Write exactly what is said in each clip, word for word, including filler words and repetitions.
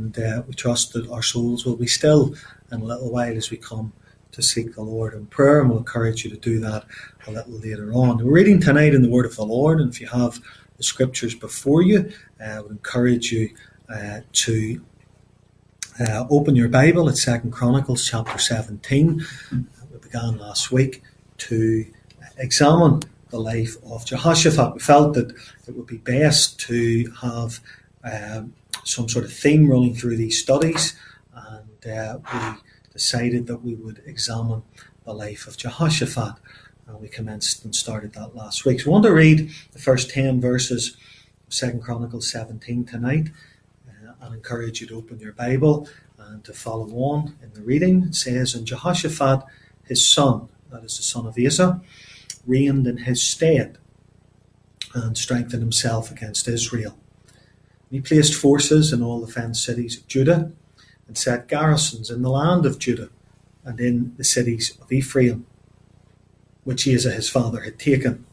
and uh, we trust that our souls will be still in a little while as we come to seek the Lord in prayer, and we'll encourage you to do that a little later on. We're reading tonight in the Word of the Lord, and if you have the Scriptures before you, uh, I would encourage you uh, to uh, open your Bible at Second Chronicles chapter seventeen. We began last week to examine the life of Jehoshaphat. We felt that it would be best to have um, some sort of theme running through these studies, and uh, we decided that we would examine the life of Jehoshaphat. And we commenced and started that last week. So I want to read the first ten verses of Second Chronicles seventeen tonight, uh, and encourage you to open your Bible and to follow on in the reading. It says, "And Jehoshaphat, his son," that is the son of Asa, "reigned in his stead and strengthened himself against Israel. And he placed forces in all the fenced cities of Judah, and set garrisons in the land of Judah and in the cities of Ephraim, which Asa his father had taken.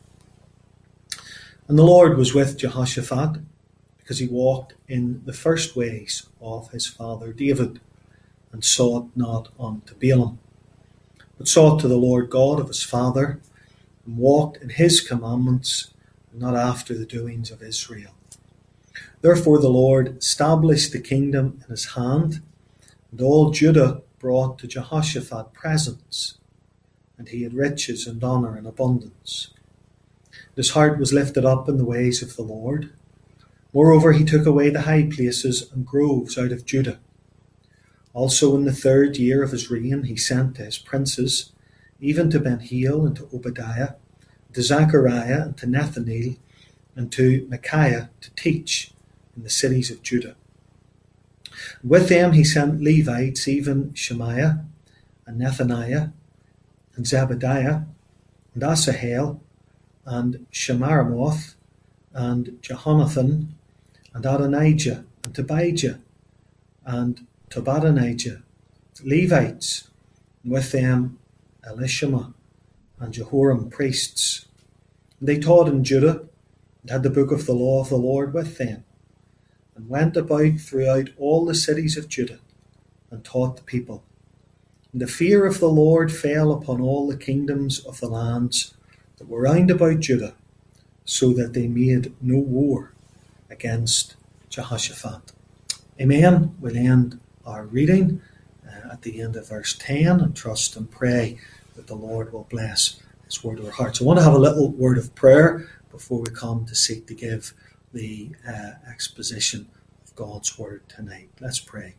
And the Lord was with Jehoshaphat, because he walked in the first ways of his father David, and sought not unto Baalim, but sought to the Lord God of his father, and walked in his commandments, and not after the doings of Israel. Therefore the Lord established the kingdom in his hand, and all Judah brought to Jehoshaphat presents, and he had riches and honour and abundance. His heart was lifted up in the ways of the Lord. Moreover, he took away the high places and groves out of Judah. Also in the third year of his reign he sent to his princes, even to Ben-Hail and to Obadiah, and to Zechariah and to Nethanel, and to Micaiah to teach in the cities of Judah. With them he sent Levites, even Shemaiah, and Nethaniah, and Zebediah, and Asahel, and Shemaramoth, and Jehonathan, and Adonijah, and Tobijah, and Tobadonijah, Levites, and with them Elishama, and Jehoram priests. And they taught in Judah, and had the book of the law of the Lord with them, and went about throughout all the cities of Judah, and taught the people. And the fear of the Lord fell upon all the kingdoms of the lands that were round about Judah, so that they made no war against Jehoshaphat." Amen. We'll end our reading uh, at the end of verse ten, and trust and pray that the Lord will bless his word to our hearts. I want to have a little word of prayer before we come to seek to give the uh, exposition of God's word tonight. Let's pray.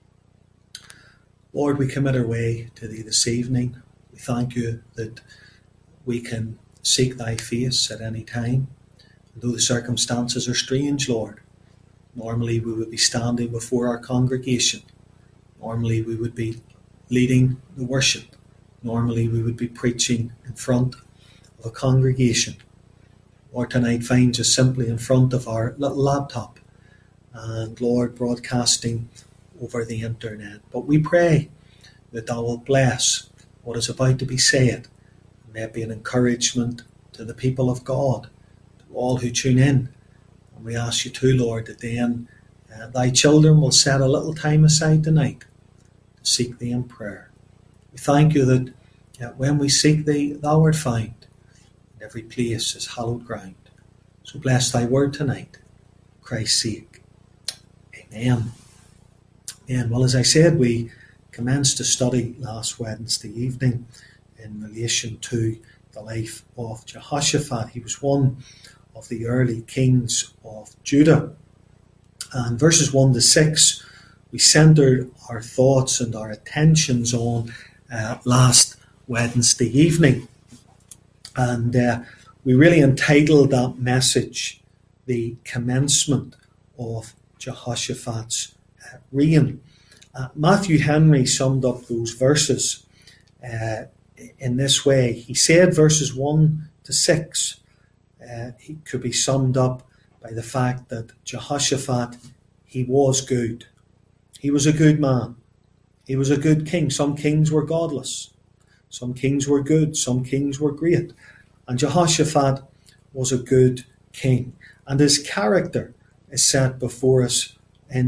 Lord, we commit our way to thee this evening. We thank you that we can seek thy face at any time. And though the circumstances are strange, Lord, normally we would be standing before our congregation. Normally we would be leading the worship. Normally we would be preaching in front of a congregation. Lord, tonight finds us simply in front of our little laptop, and Lord, broadcasting over the internet. But we pray that thou wilt bless what is about to be said, and may it be an encouragement to the people of God, to all who tune in. And we ask you too, Lord, that then uh, thy children will set a little time aside tonight to seek thee in prayer. We thank you that uh, when we seek thee, thou art found. Every place is hallowed ground. So bless thy word tonight, for Christ's sake. Amen. And well, as I said, we commenced to study last Wednesday evening in relation to the life of Jehoshaphat. He was one of the early kings of Judah. And verses one to six, we centered our thoughts and our attentions on uh, last Wednesday evening. And uh, we really entitled that message, "The Commencement of Jehoshaphat's uh, Reign." Uh, Matthew Henry summed up those verses uh, in this way. He said verses one to six uh, he could be summed up by the fact that Jehoshaphat, he was good. He was a good man. He was a good king. Some kings were godless. Some kings were good. Some kings were great. And Jehoshaphat was a good king. And his character is set before us in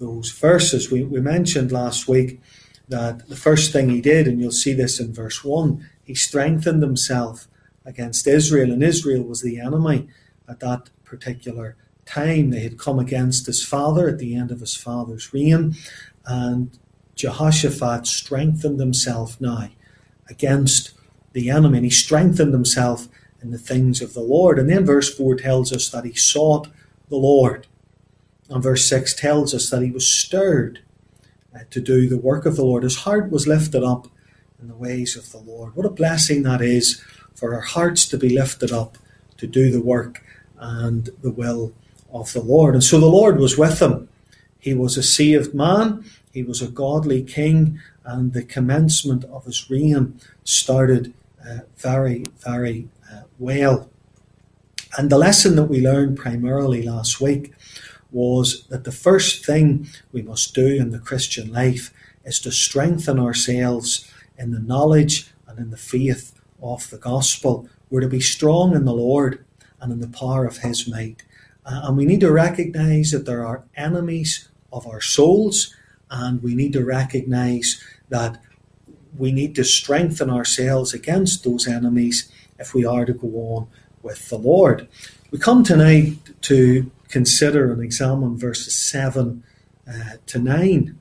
those verses. We, we mentioned last week that the first thing he did, and you'll see this in verse one, he strengthened himself against Israel, and Israel was the enemy at that particular time. They had come against his father at the end of his father's reign, and Jehoshaphat strengthened himself now against the enemy, and he strengthened himself in the things of the Lord. And then verse four tells us that he sought the Lord, and verse six tells us that he was stirred uh, to do the work of the Lord. His heart was lifted up in the ways of the Lord. What a blessing that is, for our hearts to be lifted up to do the work and the will of the Lord. And so the Lord was with him. He was a saved man, he was a godly king, and the commencement of his reign started uh, very, very uh, well. And the lesson that we learned primarily last week was that the first thing we must do in the Christian life is to strengthen ourselves in the knowledge and in the faith of the gospel. We're to be strong in the Lord and in the power of his might. Uh, and we need to recognize that there are enemies of our souls, and we need to recognize that we need to strengthen ourselves against those enemies if we are to go on with the Lord. We come tonight to consider and examine verses seven uh, to nine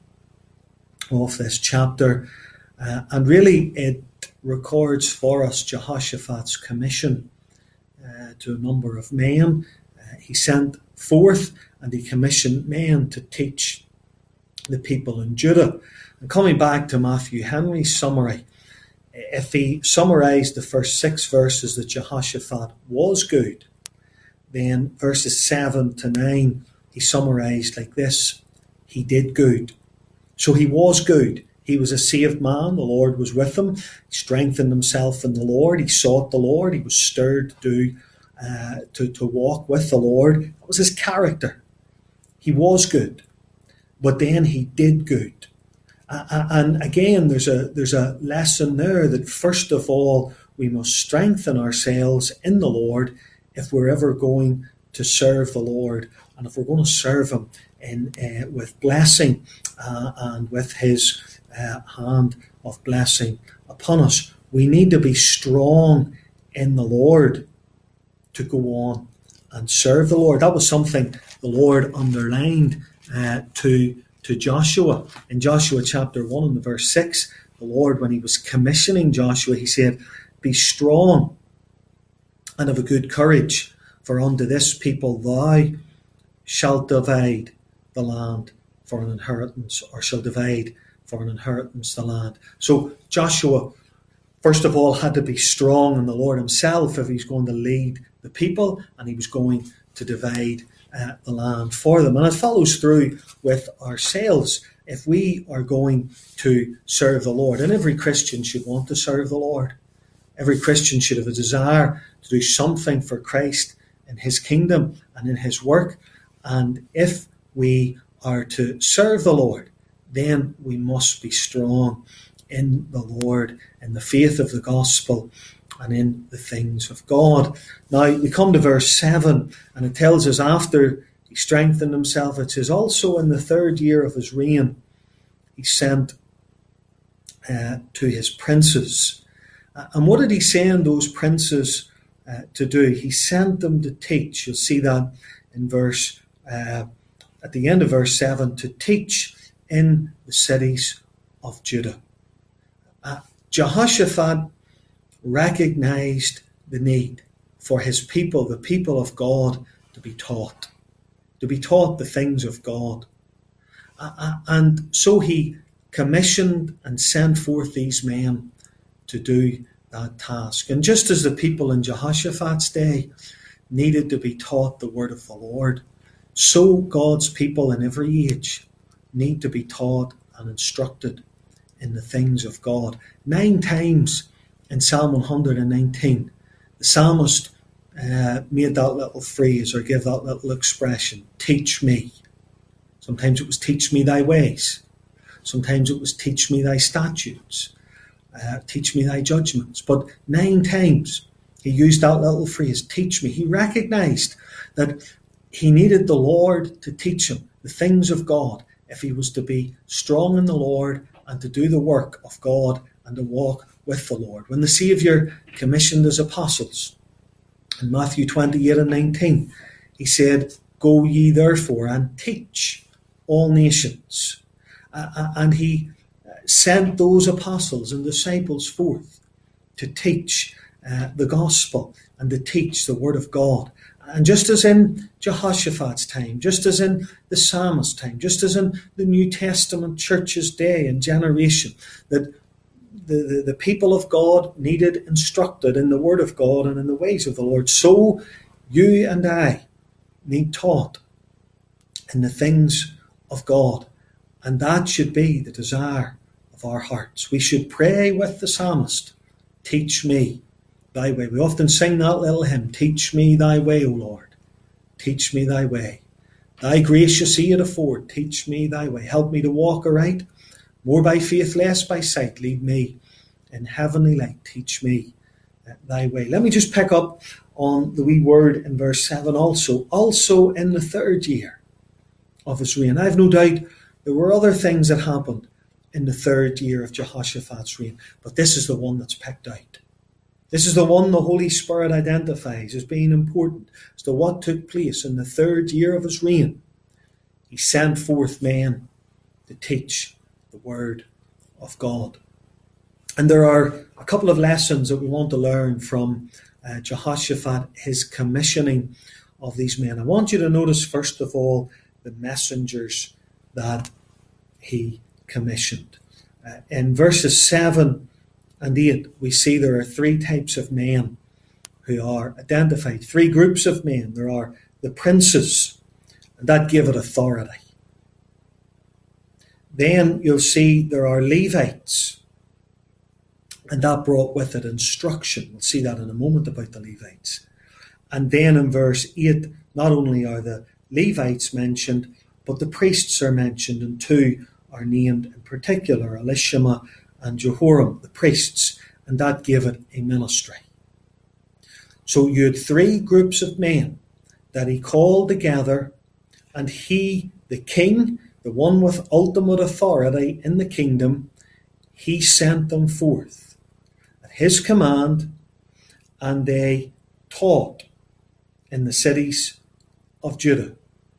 of this chapter, uh, and really it records for us Jehoshaphat's commission uh, to a number of men. Uh, he sent forth and he commissioned men to teach the people in Judah. And coming back to Matthew Henry's summary, if he summarised the first six verses that Jehoshaphat was good, then verses seven to nine he summarised like this: he did good. So he was good. He was a saved man. The Lord was with him. He strengthened himself in the Lord. He sought the Lord. He was stirred to do, uh, to, to walk with the Lord. That was his character. He was good. But then he did good. Uh, and again, there's a there's a lesson there that first of all, we must strengthen ourselves in the Lord if we're ever going to serve the Lord, and if we're going to serve him in uh, with blessing uh, and with his uh, hand of blessing upon us. We need to be strong in the Lord to go on and serve the Lord. That was something the Lord underlined uh, to to Joshua. In Joshua chapter one and the verse six, the Lord, when he was commissioning Joshua, he said, "Be strong and of a good courage, for unto this people thou shalt divide the land for an inheritance," or shall divide for an inheritance the land. So Joshua, first of all, had to be strong in the Lord himself if he's going to lead the people, and he was going to divide uh, the land for them. And it follows through with ourselves. If we are going to serve the Lord, and every Christian should want to serve the Lord, every Christian should have a desire to do something for Christ in his kingdom and in his work. And if we are to serve the Lord, then we must be strong in the Lord, in the faith of the gospel, and in the things of God. Now, we come to verse seven, and it tells us after he strengthened himself, it says, also in the third year of his reign, he sent uh, to his princes. Uh, and what did he send those princes uh, to do? He sent them to teach. You'll see that in verse, uh, at the end of verse seven, to teach in the cities of Judah. Uh, Jehoshaphat recognized the need for his people, the people of God, to be taught, to be taught the things of God. Uh, and so he commissioned and sent forth these men to do that task. And just as the people in Jehoshaphat's day needed to be taught the word of the Lord, so God's people in every age need to be taught and instructed in the things of God. Nine times in Psalm one hundred nineteen, the psalmist uh, made that little phrase or gave that little expression, teach me. Sometimes it was teach me thy ways. Sometimes it was teach me thy statutes. Uh, teach me thy judgments. But nine times he used that little phrase, teach me. He recognized that he needed the Lord to teach him the things of God if he was to be strong in the Lord and to do the work of God and to walk with the Lord. When the Saviour commissioned his apostles in Matthew twenty-eight and nineteen, he said, "Go ye therefore and teach all nations." Uh, and he sent those apostles and disciples forth to teach uh, the gospel and to teach the word of God. And just as in Jehoshaphat's time, just as in the psalmist's time, just as in the New Testament church's day and generation, that the, the, the people of God needed instructed in the word of God and in the ways of the Lord, so you and I need taught in the things of God. And that should be the desire of our hearts. We should pray with the psalmist, "Teach me thy way." We often sing that little hymn, "Teach me thy way, O Lord. Teach me thy way. Thy grace you see it afford. Teach me thy way. Help me to walk aright, more by faith, less by sight. Lead me in heavenly light. Teach me thy way." Let me just pick up on the wee word in verse seven also. Also in the third year of his reign. I have no doubt there were other things that happened in the third year of Jehoshaphat's reign, but this is the one that's picked out. This is the one the Holy Spirit identifies as being important as to what took place in the third year of his reign. He sent forth men to teach the word of God. And there are a couple of lessons that we want to learn from uh, Jehoshaphat, his commissioning of these men. I want you to notice, first of all, the messengers that he commissioned. Uh, in verses seven and eight, we see there are three types of men who are identified, three groups of men. There are the princes, and that gave it authority. Then you'll see there are Levites, and that brought with it instruction. We'll see that in a moment about the Levites. And then in verse eight, not only are the Levites mentioned, but the priests are mentioned, and two are named in particular, Elishama and Jehoram, the priests, and that gave it a ministry. So you had three groups of men that he called together, and he, the king, the one with ultimate authority in the kingdom, he sent them forth at his command, and they taught in the cities of Judah.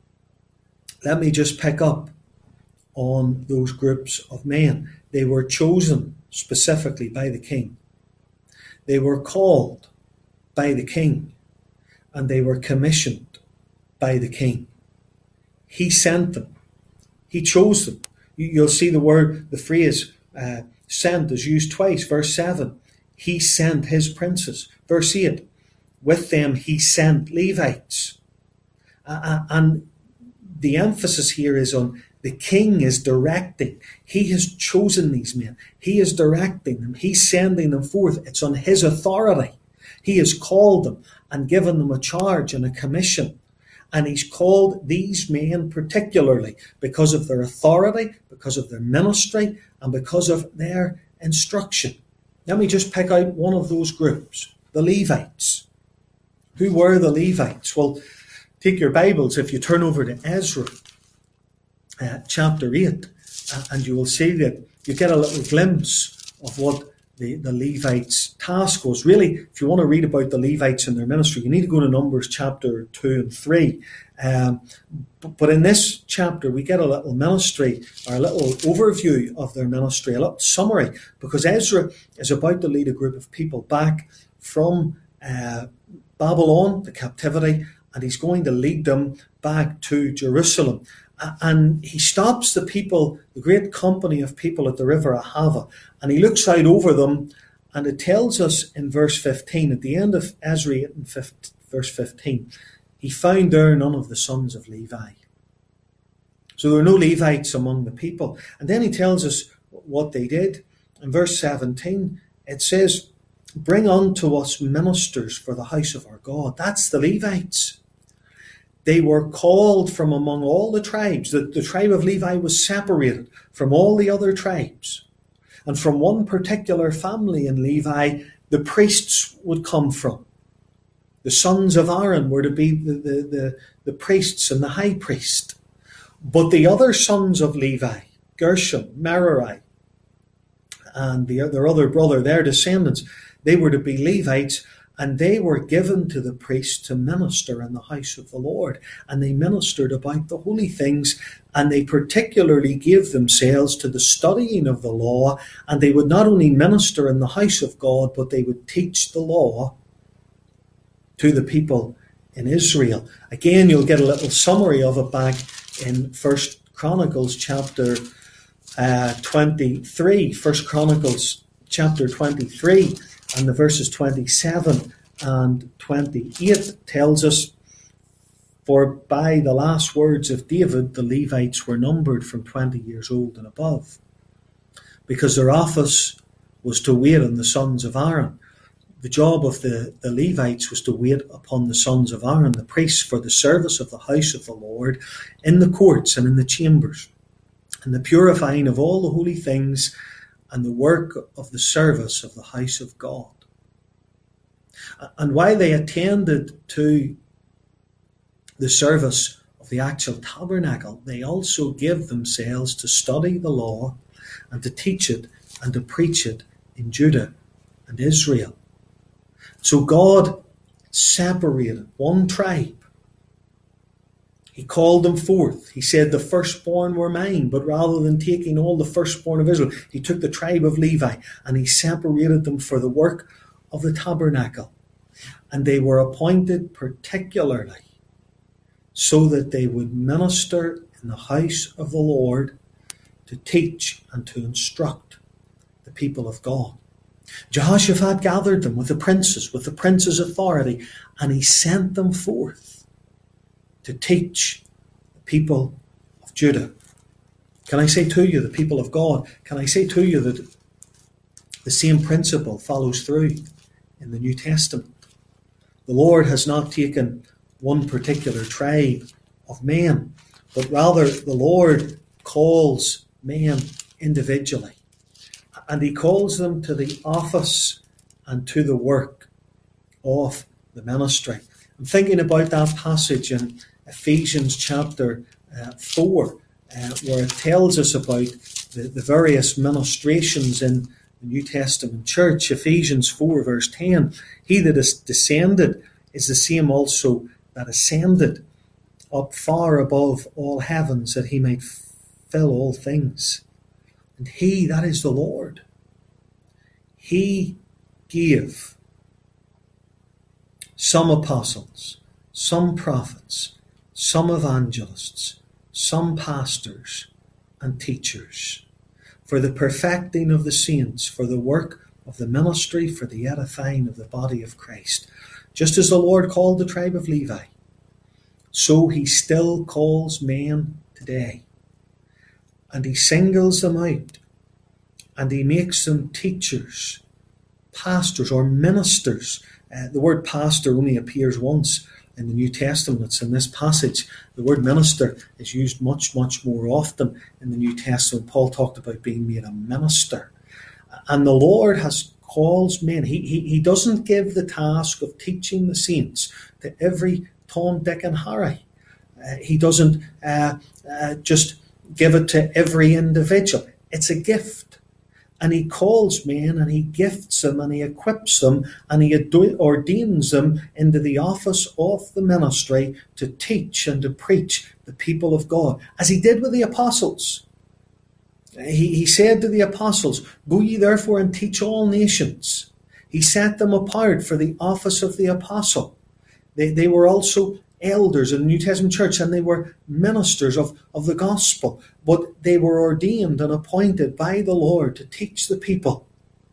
Let me just pick up on those groups of men. They were chosen specifically by the king. They were called by the king, and they were commissioned by the king. He sent them. He chose them. You'll see the word, the phrase uh, sent is used twice. Verse seven, he sent his princes. Verse eight, with them he sent Levites. Uh, and the emphasis here is on the king is directing. He has chosen these men. He is directing them. He's sending them forth. It's on his authority. He has called them and given them a charge and a commission. And he's called these men particularly because of their authority, because of their ministry, and because of their instruction. Let me just pick out one of those groups, the Levites. Who were the Levites? Well, take your Bibles, if you turn over to Ezra, uh, chapter eight, uh, and you will see that you get a little glimpse of what the, the Levites' task was. Really, if you want to read about the Levites and their ministry, you need to go to Numbers chapter two and three. Um, but, but in this chapter, we get a little ministry, or a little overview of their ministry, a little summary, because Ezra is about to lead a group of people back from uh, Babylon, the captivity, and he's going to lead them back to Jerusalem. And he stops the people, the great company of people at the river Ahava, and he looks out over them, and it tells us in verse fifteen, at the end of Ezra eight and verse fifteen, he found there none of the sons of Levi. So there were no Levites among the people. And then he tells us what they did. In verse seventeen, it says, bring unto us ministers for the house of our God. That's the Levites. They were called from among all the tribes. The, the tribe of Levi was separated from all the other tribes. And from one particular family in Levi, the priests would come from. The sons of Aaron were to be the, the, the, the priests and the high priest. But the other sons of Levi, Gershom, Merari, and the, their other brother, their descendants, they were to be Levites, and they were given to the priests to minister in the house of the Lord. And they ministered about the holy things, and they particularly gave themselves to the studying of the law. And they would not only minister in the house of God, but they would teach the law to the people in Israel. Again, you'll get a little summary of it back in First Chronicles chapter uh, twenty-three. First Chronicles chapter twenty-three. And the verses twenty-seven and twenty-eight tells us, for by the last words of David, the Levites were numbered from twenty years old and above, because their office was to wait on the sons of Aaron. The job of the, the Levites was to wait upon the sons of Aaron, the priests, for the service of the house of the Lord in the courts and in the chambers, and the purifying of all the holy things, and the work of the service of the house of God. And while they attended to the service of the actual tabernacle, they also gave themselves to study the law and to teach it and to preach it in Judah and Israel. So God separated one tribe. He called them forth. He said, the firstborn were mine. But rather than taking all the firstborn of Israel, he took the tribe of Levi and he separated them for the work of the tabernacle. And they were appointed particularly so that they would minister in the house of the Lord, to teach and to instruct the people of God. Jehoshaphat gathered them with the princes, with the prince's authority, and he sent them forth to teach the people of Judah. Can I say to you, the people of God, can I say to you that the same principle follows through in the New Testament? The Lord has not taken one particular tribe of men, but rather the Lord calls men individually. And he calls them to the office and to the work of the ministry. I'm thinking about that passage in Ephesians chapter uh, four, uh, where it tells us about the, the various ministrations in the New Testament church. Ephesians four verse ten, he that is descended is the same also that ascended up far above all heavens, that he might fill all things. And he, that is the Lord, he gave some apostles, some prophets, some evangelists, some pastors and teachers, for the perfecting of the saints, for the work of the ministry, for the edifying of the body of Christ. Just as the Lord called the tribe of Levi, so he still calls men today. And he singles them out, and he makes them teachers, pastors or ministers. Uh, the word pastor only appears once in the New Testament. It's in this passage. The word minister is used much, much more often in the New Testament. Paul talked about being made a minister. And the Lord has calls men. He, he, he doesn't give the task of teaching the saints to every Tom, Dick and Harry. Uh, he doesn't uh, uh, just give it to every individual. It's a gift. And he calls men and he gifts them and he equips them and he ordains them into the office of the ministry to teach and to preach the people of God, as he did with the apostles. He, he said to the apostles, "Go ye therefore and teach all nations." He set them apart for the office of the apostle. They, they were also elders in the New Testament church, and they were ministers of, of the gospel, but they were ordained and appointed by the Lord to teach the people.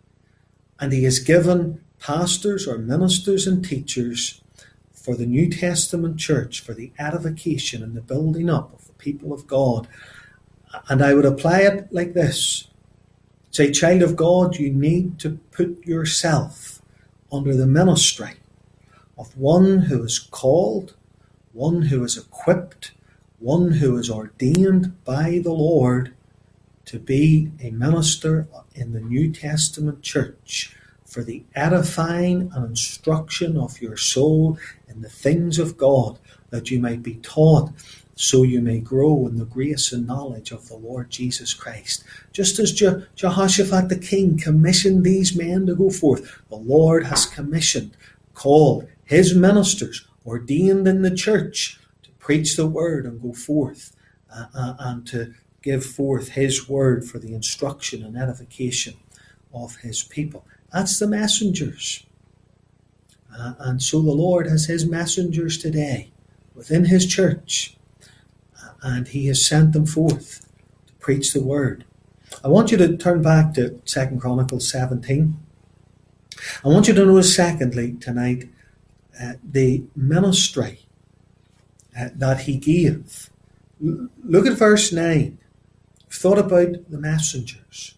And he has given pastors or ministers and teachers for the New Testament church, for the edification and the building up of the people of God. And I would apply it like this. Say, child of God, you need to put yourself under the ministry of one who is called, one who is equipped, one who is ordained by the Lord to be a minister in the New Testament church for the edifying and instruction of your soul in the things of God, that you might be taught so you may grow in the grace and knowledge of the Lord Jesus Christ. Just as Je- Jehoshaphat the king commissioned these men to go forth, the Lord has commissioned, called his ministers, ordained in the church, to preach the word and go forth uh, uh, and to give forth his word for the instruction and edification of his people. That's the messengers. Uh, and so the Lord has his messengers today within his church, uh, and he has sent them forth to preach the word. I want you to turn back to Second Chronicles seventeen. I want you to notice, secondly, tonight, uh, the ministry uh, that he gave. L- look at verse nine. We've thought about the messengers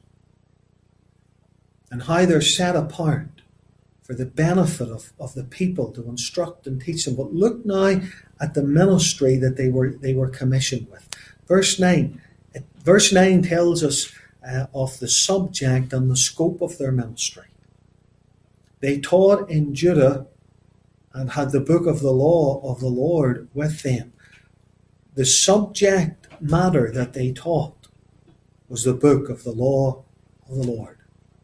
and how they're set apart for the benefit of, of the people to instruct and teach them. But look now at the ministry that they were they were commissioned with. Verse nine. It, verse nine tells us uh, of the subject and the scope of their ministry. They taught in Judah and had the book of the law of the Lord with them. The subject matter that they taught was the book of the law of the Lord.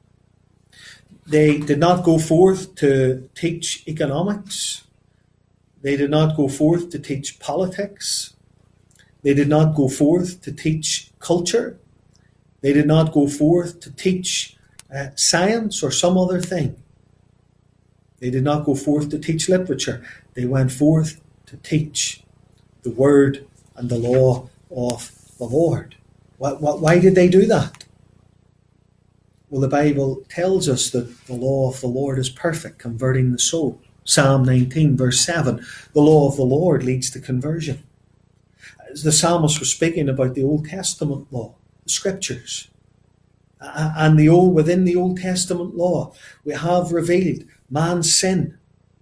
They did not go forth to teach economics. They did not go forth to teach politics. They did not go forth to teach culture. They did not go forth to teach uh, science or some other thing. They did not go forth to teach literature. They went forth to teach the word and the law of the Lord. Why, why did they do that? Well, the Bible tells us that the law of the Lord is perfect, converting the soul. Psalm nineteen, verse seven, the law of the Lord leads to conversion. As the psalmist was speaking about the Old Testament law, the scriptures, and the old within the Old Testament law, we have revealed man's sin,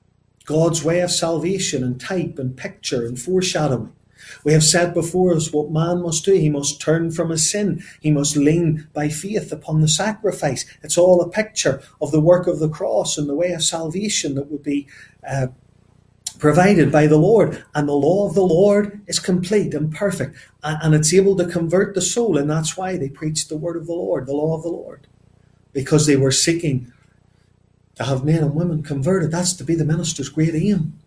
God's way of salvation and type and picture and foreshadowing. We have set before us what man must do. He must turn from his sin. He must lean by faith upon the sacrifice. It's all a picture of the work of the cross and the way of salvation that would be uh, provided by the Lord. And the law of the Lord is complete and perfect. And, and it's able to convert the soul. And that's why they preached the word of the Lord, the law of the Lord. Because they were seeking to have men and women converted. That's to be the minister's great aim.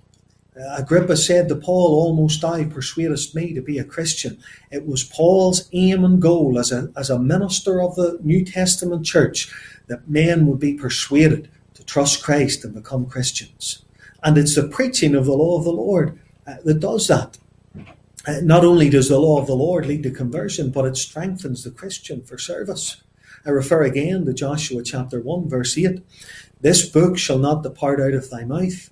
Uh, Agrippa said to Paul, almost thou persuadest me to be a Christian. It was Paul's aim and goal as a, as a minister of the New Testament church that men would be persuaded to trust Christ and become Christians. And it's the preaching of the law of the Lord uh, that does that. Uh, not only does the law of the Lord lead to conversion, but it strengthens the Christian for service. I refer again to Joshua chapter one, verse eight. This book shall not depart out of thy mouth.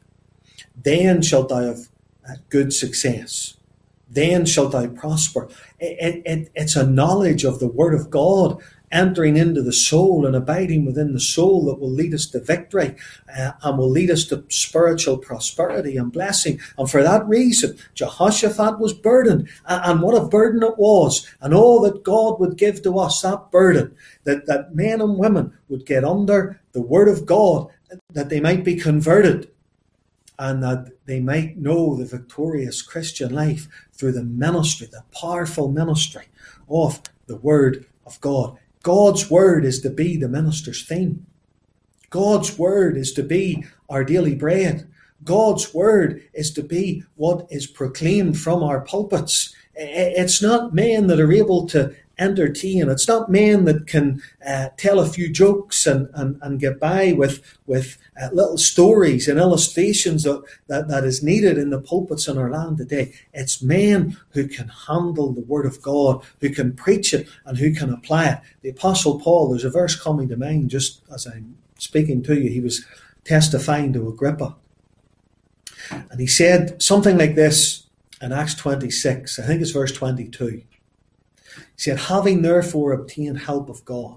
Then shalt thou have good success. Then shalt thou prosper. It, it, it's a knowledge of the word of God entering into the soul and abiding within the soul that will lead us to victory uh, and will lead us to spiritual prosperity and blessing. And for that reason, Jehoshaphat was burdened. And what a burden it was. And all that God would give to us, that burden, that, that men and women would get under the word of God, that they might be converted, and that they might know the victorious Christian life through the ministry, the powerful ministry of the Word of God. God's Word is to be the minister's theme. God's Word is to be our daily bread. God's Word is to be what is proclaimed from our pulpits. It's not men that are able to entertain. It's not men that can uh, tell a few jokes and, and, and get by with, with uh, little stories and illustrations of, that, that is needed in the pulpits in our land today. It's men who can handle the Word of God, who can preach it and who can apply it. The Apostle Paul, there's a verse coming to mind just as I'm speaking to you. He was testifying to Agrippa. And he said something like this in Acts twenty-six, I think it's verse twenty-two. He said, having therefore obtained help of God,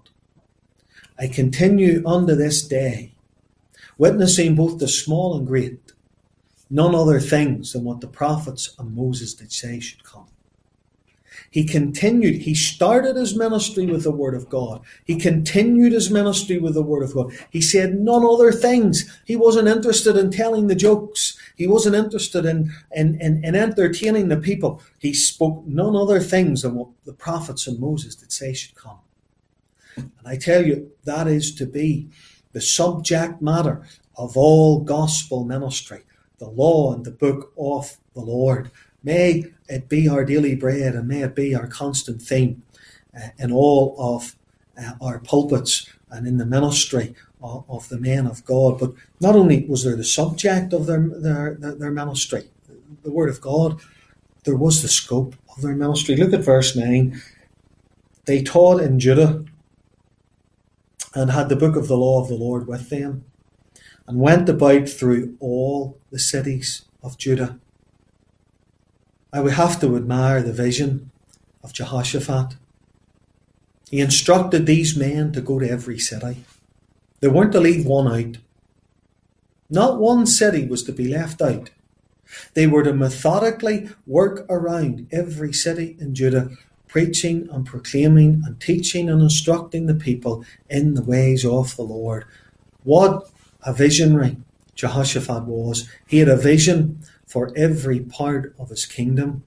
I continue unto this day, witnessing both the small and great, none other things than what the prophets and Moses did say should come. He continued. He started his ministry with the Word of God. He continued his ministry with the Word of God. He said none other things. He wasn't interested in telling the jokes. He wasn't interested in, in, in, in entertaining the people. He spoke none other things than what the prophets and Moses did say should come. And I tell you, that is to be the subject matter of all gospel ministry, the law and the book of the Lord. May it be our daily bread, and may it be our constant theme uh, in all of uh, our pulpits and in the ministry of, of the men of God. But not only was there the subject of their, their, their ministry, the Word of God, there was the scope of their ministry. Look at verse nine. They taught in Judah and had the book of the law of the Lord with them, and went about through all the cities of Judah. Now we have to admire the vision of Jehoshaphat. He instructed these men to go to every city. They weren't to leave one out. Not one city was to be left out. They were to methodically work around every city in Judah, preaching and proclaiming and teaching and instructing the people in the ways of the Lord. What a visionary Jehoshaphat was. He had a vision for every part of his kingdom.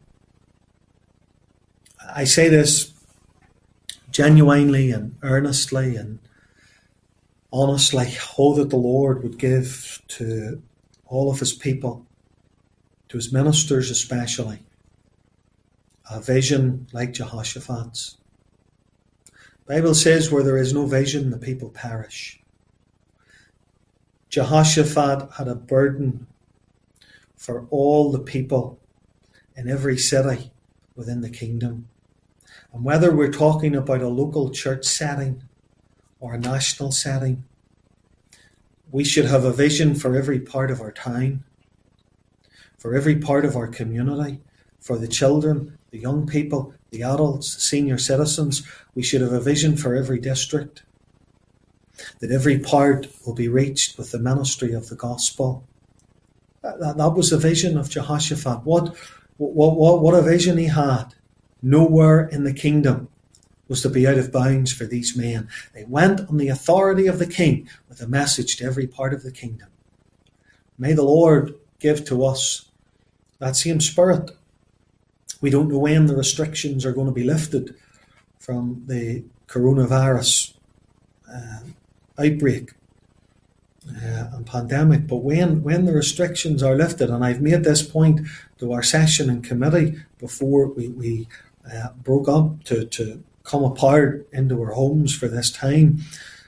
I say this genuinely and earnestly and honestly. Oh, that the Lord would give to all of his people, to his ministers especially, a vision like Jehoshaphat's. The Bible says where there is no vision, the people perish. Jehoshaphat had a burden for all the people in every city within the kingdom. And whether we're talking about a local church setting or a national setting, we should have a vision for every part of our town, for every part of our community, for the children, the young people, the adults, the senior citizens. We should have a vision for every district, that every part will be reached with the ministry of the gospel. That, that was the vision of Jehoshaphat. What, what, what, what a vision he had. Nowhere in the kingdom was to be out of bounds for these men. They went on the authority of the king with a message to every part of the kingdom. May the Lord give to us that same spirit. We don't know when the restrictions are going to be lifted from the coronavirus uh, outbreak uh, and pandemic, but when, when the restrictions are lifted, and I've made this point to our session in committee before we, we uh, broke up to, to come apart into our homes for this time,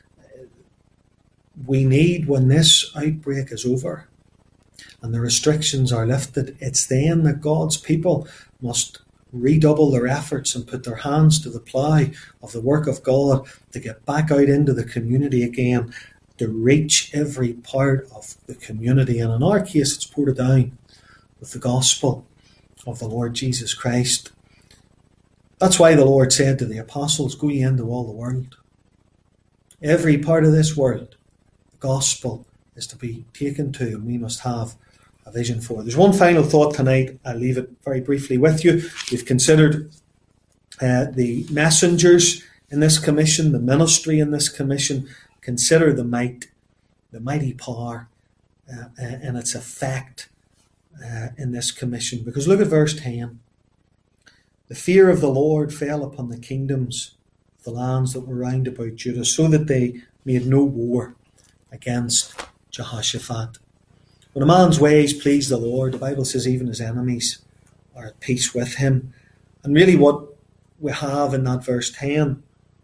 we need, when this outbreak is over and the restrictions are lifted, it's then that God's people must redouble their efforts and put their hands to the plough of the work of God to get back out into the community again, to reach every part of the community. And in our case, it's Portadown with the gospel of the Lord Jesus Christ. That's why the Lord said to the apostles, go ye into all the world. Every part of this world, the gospel is to be taken to, and we must have a vision for. There's one final thought tonight. I'll leave it very briefly with you. We've considered uh, the messengers in this commission, the ministry in this commission. Consider the might, the mighty power, uh, and its effect uh, in this commission. Because look at verse ten. The fear of the Lord fell upon the kingdoms of the lands that were round about Judah, so that they made no war against Jehoshaphat. When a man's ways please the Lord, the Bible says even his enemies are at peace with him. And really what we have in that verse ten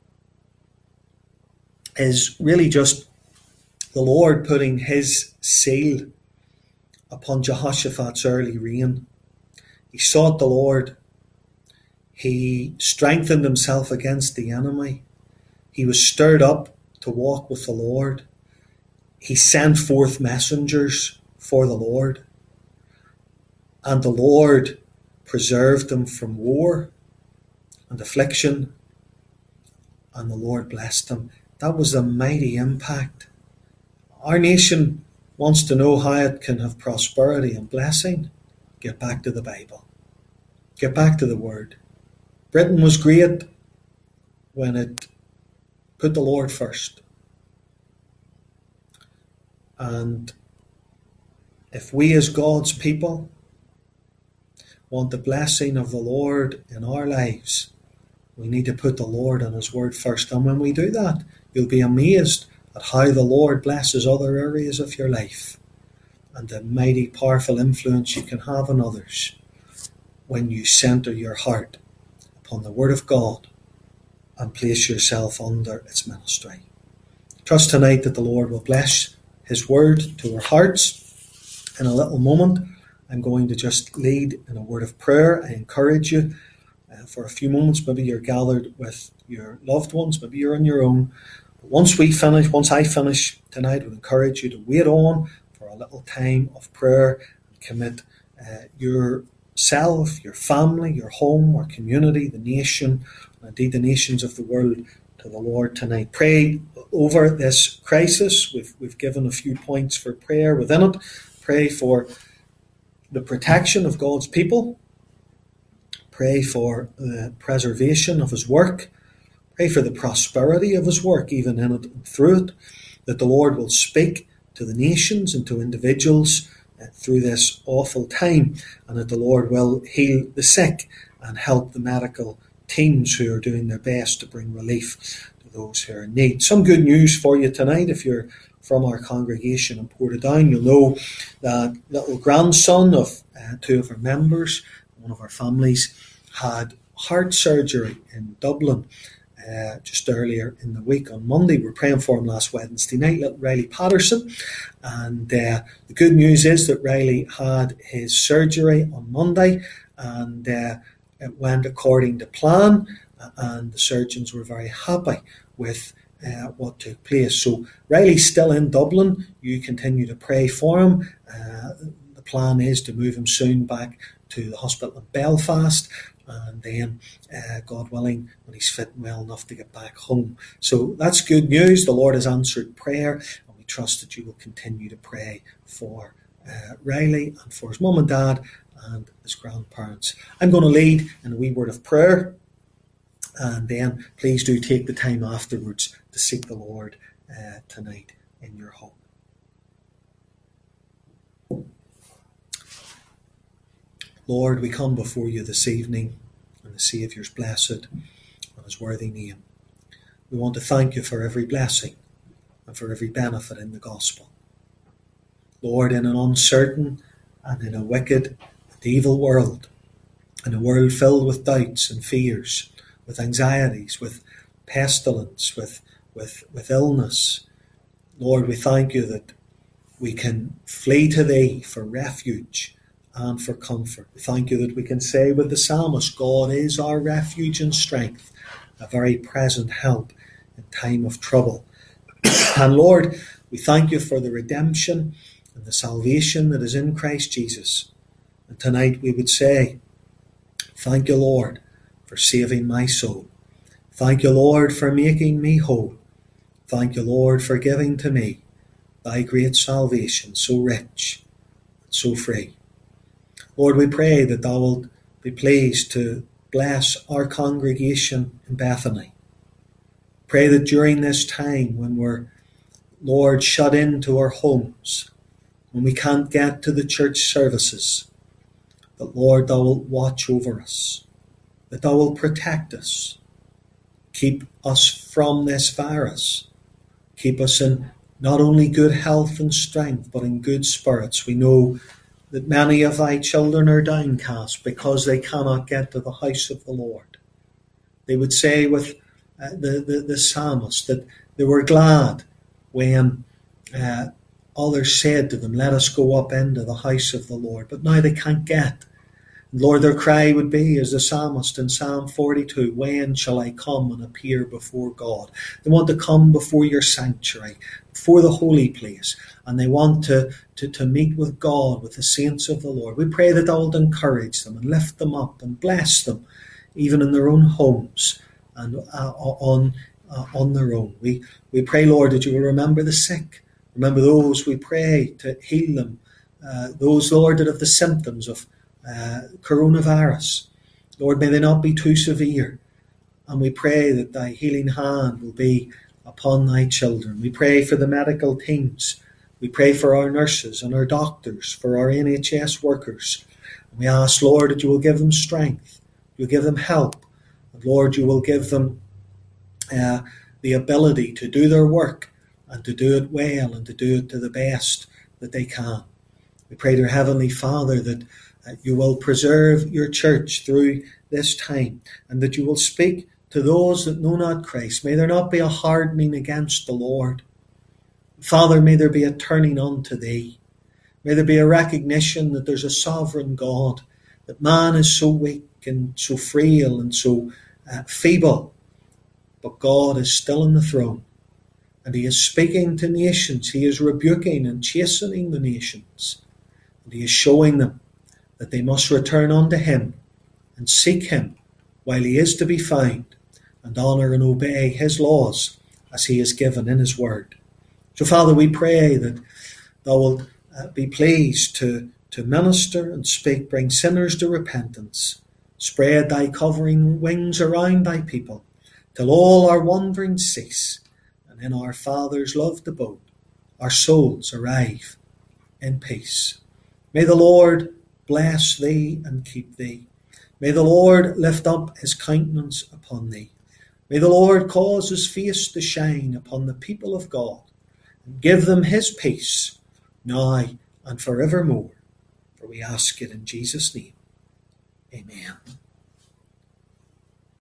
is really just the Lord putting his seal upon Jehoshaphat's early reign. He sought the Lord. He strengthened himself against the enemy. He was stirred up to walk with the Lord. He sent forth messengers for the Lord. And the Lord preserved them from war and affliction. And the Lord blessed them. That was a mighty impact. Our nation wants to know how it can have prosperity and blessing. Get back to the Bible. Get back to the Word. Britain was great when it put the Lord first. And if we as God's people want the blessing of the Lord in our lives, we need to put the Lord and His Word first. And when we do that, you'll be amazed at how the Lord blesses other areas of your life and the mighty, powerful influence you can have on others when you centre your heart upon the Word of God and place yourself under its ministry. Trust tonight that the Lord will bless His Word to our hearts. In a little moment, I'm going to just lead in a word of prayer. I encourage you uh, for a few moments. Maybe you're gathered with your loved ones. Maybe you're on your own. But once we finish, once I finish tonight, I would encourage you to wait on for a little time of prayer and commit uh, yourself, your family, your home, our community, the nation, and indeed the nations of the world to the Lord tonight. Pray over this crisis. We've, we've given a few points for prayer within it. Pray for the protection of God's people. Pray for the preservation of His work. Pray for the prosperity of His work, even in it and through it, that the Lord will speak to the nations and to individuals uh, through this awful time, and that the Lord will heal the sick and help the medical teams who are doing their best to bring relief to those who are in need. Some good news for you tonight. If you're from our congregation in Portadown, you'll know that little grandson of uh, two of our members, one of our families, had heart surgery in Dublin uh, just earlier in the week on Monday. We were praying for him last Wednesday night, little Riley Patterson. And uh, the good news is that Riley had his surgery on Monday, and uh, it went according to plan, and the surgeons were very happy with Uh, what took place. So Riley's still in Dublin. You continue to pray for him. Uh, the plan is to move him soon back to the hospital in Belfast, and then, uh, God willing, when he's fit and well enough to get back home. So that's good news. The Lord has answered prayer, and we trust that you will continue to pray for uh, Riley and for his mum and dad and his grandparents. I'm going to lead in a wee word of prayer, and then please do take the time afterwards to seek the Lord uh, tonight in your home. Lord, we come before you this evening in the Saviour's blessed and His worthy name. We want to thank you for every blessing and for every benefit in the gospel. Lord, in an uncertain and in a wicked and evil world, in a world filled with doubts and fears, with anxieties, with pestilence, with, with, with illness, Lord, we thank you that we can flee to Thee for refuge and for comfort. We thank you that we can say with the psalmist, God is our refuge and strength, a very present help in time of trouble. And Lord, we thank you for the redemption and the salvation that is in Christ Jesus. And tonight we would say, thank you, Lord, for saving my soul. Thank you, Lord, for making me whole. Thank you, Lord, for giving to me thy great salvation, so rich and so free. Lord, we pray that thou wilt be pleased to bless our congregation in Bethany. Pray that during this time when we're, Lord, shut into our homes, when we can't get to the church services, that, Lord, thou wilt watch over us, that thou wilt protect us, keep us from this virus, keep us in not only good health and strength, but in good spirits. We know that many of thy children are downcast because they cannot get to the house of the Lord. They would say with uh, the, the, the psalmist that they were glad when uh, others said to them, let us go up into the house of the Lord. But now they can't get. Lord, their cry would be, as the psalmist in Psalm forty-two, when shall I come and appear before God? They want to come before your sanctuary, before the holy place, and they want to, to, to meet with God, with the saints of the Lord. We pray that thou wilt encourage them and lift them up and bless them, even in their own homes and uh, on uh, on their own. We, we pray, Lord, that you will remember the sick. Remember those, we pray, to heal them. Uh, those, Lord, that have the symptoms of Uh, coronavirus. Lord, may they not be too severe. And we pray that thy healing hand will be upon thy children. We pray for the medical teams. We pray for our nurses and our doctors, for our N H S workers. And we ask, Lord, that you will give them strength. You'll give them help. And Lord, you will give them uh, the ability to do their work and to do it well and to do it to the best that they can. We pray, dear Heavenly Father, that uh, you will preserve your church through this time and that you will speak to those that know not Christ. May there not be a hardening against the Lord. Father, may there be a turning unto thee. May there be a recognition that there's a sovereign God, that man is so weak and so frail and so uh, feeble, but God is still on the throne, and he is speaking to nations. He is rebuking and chastening the nations, and he is showing them that they must return unto him and seek him while he is to be found, and honour and obey his laws as he is given in his word. So, Father, we pray that thou wilt uh, be pleased to, to minister and speak, bring sinners to repentance. Spread thy covering wings around thy people, till all our wanderings cease, and in our Father's loved abode our souls arrive in peace. May the Lord bless thee and keep thee. May the Lord lift up his countenance upon thee. May the Lord cause his face to shine upon the people of God, and give them his peace, now and forevermore. For we ask it in Jesus' name. Amen.